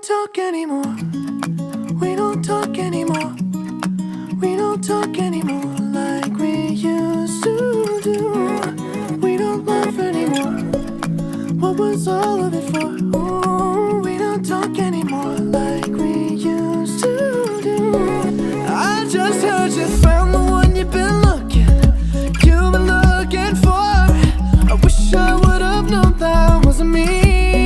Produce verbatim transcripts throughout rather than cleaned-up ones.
talk anymore. We don't talk anymore. We don't talk anymore like we used to do. We don't laugh anymore. What was all of it for? Ooh, we don't talk anymore like we used to do. I just heard you found the one you've been looking, you've been looking for. I wish I would have known that wasn't me.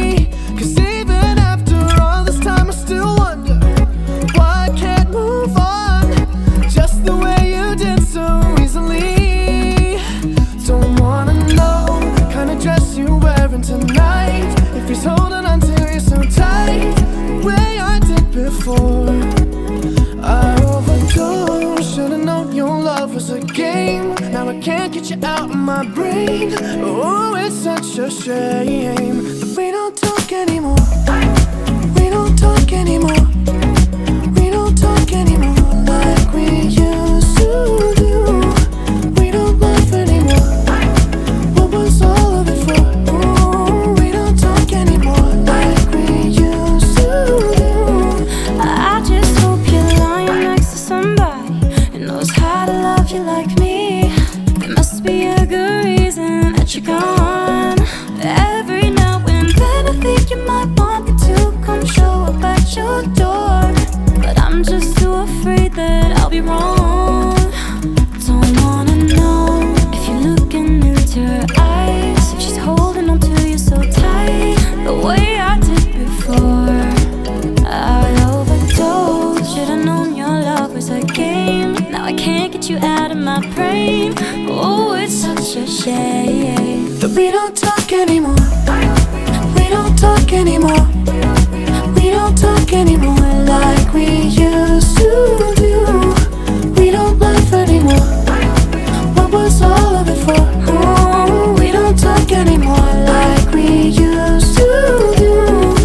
Tonight, if he's holding on to you so tight, the way I did before, I overdosed. Should've known your love was a game. Now I can't get you out of my brain. Oh, it's such a shame that we don't talk anymore. We don't talk anymore. We don't talk anymore like we used to do. We don't laugh anymore. What was all of it for? You like me, there must be a good reason that you're gone. Every now and then I think you might want me to come show up at your door, but I'm just too afraid that I'll be wrong. Don't wanna know if you're looking into her eyes, if she's holding on to you so tight, the way I did before. I overdosed. Should've known your love was a game. Now I can't get you out of my brain. Oh, it's such a shame that we don't talk anymore. We don't talk anymore. We don't talk anymore like we used to do. We don't laugh anymore. What was all of it for? Oh, we don't talk anymore like we used to do.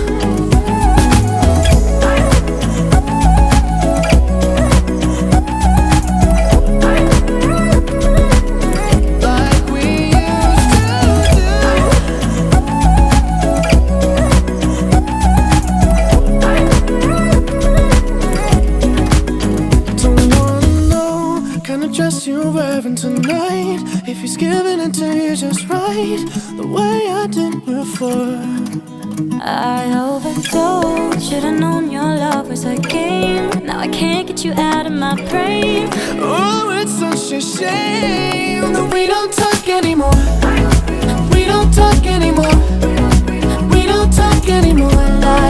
Dress you're wearing tonight, if he's giving it to you just right, the way I did before. I overdosed. Should've known your love was a game. Now I can't get you out of my brain. Oh, it's such a shame that we don't talk anymore. We don't talk anymore. We don't talk anymore like